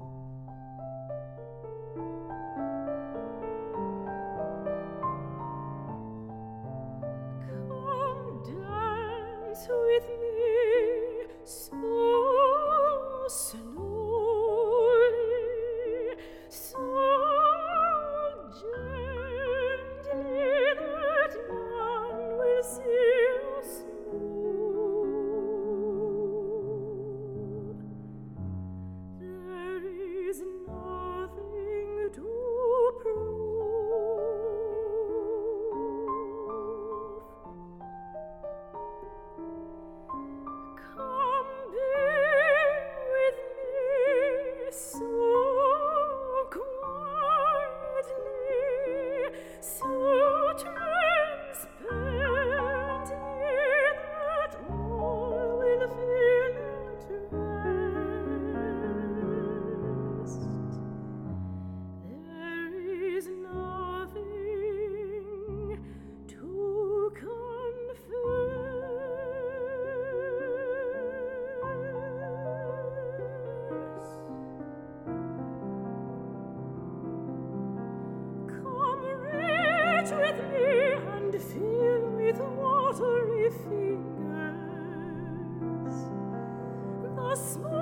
Come dance with me so slowly, so gently that none will see us move. There is nothing to prove. Come be with me so quietly, so transparently that all will feel at rest. There is nothing to confess. Come reach with me and feel with watery fingers the small